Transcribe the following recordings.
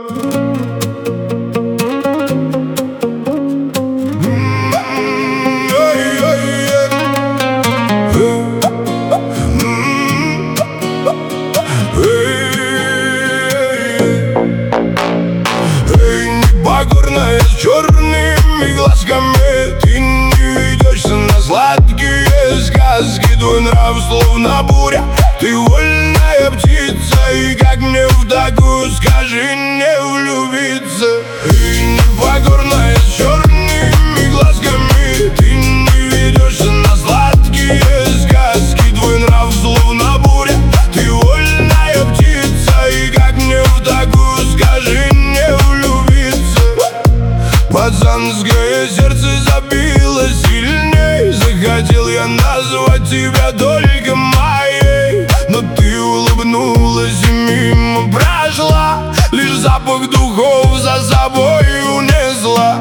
Непокорная с черными глазками, ты не ведешься на сладкие сказки. Твой нрав словно буря, ты вольная птица. И как мне в такую, скажи, не влюбиться? Непокорная с черными глазками, ты не ведешься на сладкие сказки. Твой нрав словно буря, ты вольная птица. И как мне в такую, скажи, не влюбиться? Пацанское сердце забилось сильней. Захотел я назвать тебя только моей, но ты улыбнулась и мимо прошла. Лишь запах духов за собой унесла.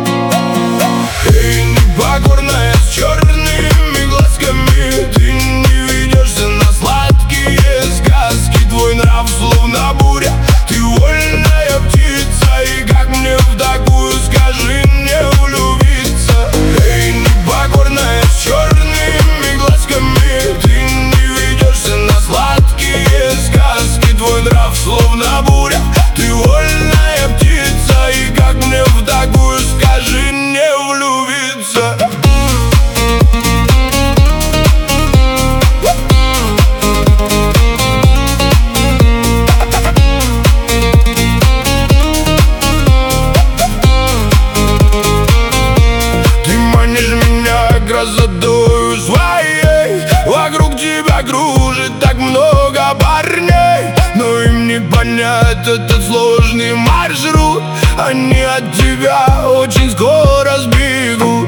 Эй, непокорная с черными глазками, ты не ведешься на сладкие сказки. Твой нрав словно буря, ты вольная птица. И как мне в такую, скажи, не влюбиться? Эй, непокорная с черными глазками, ты не ведешься на сладкие сказки. Твой нрав словно буря, ты вольная птица. И как мне в такую, скажи, не влюбиться? Ты манишь меня красотою своей, вокруг тебя кружит так много парней, но им не понять этот сложный маршрут. Они от тебя очень скоро сбегут.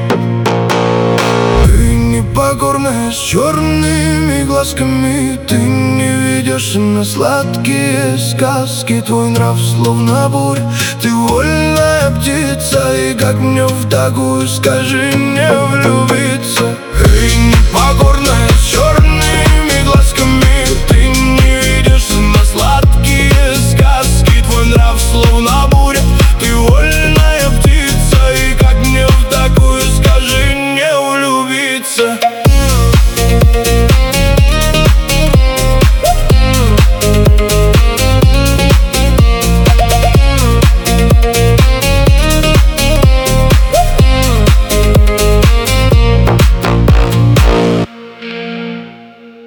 Ты непокорная с черными глазками, ты не ведешься на сладкие сказки. Твой нрав словно буря, ты вольная птица. И как мне в такую, скажи, не влюбиться? Эй, непокорная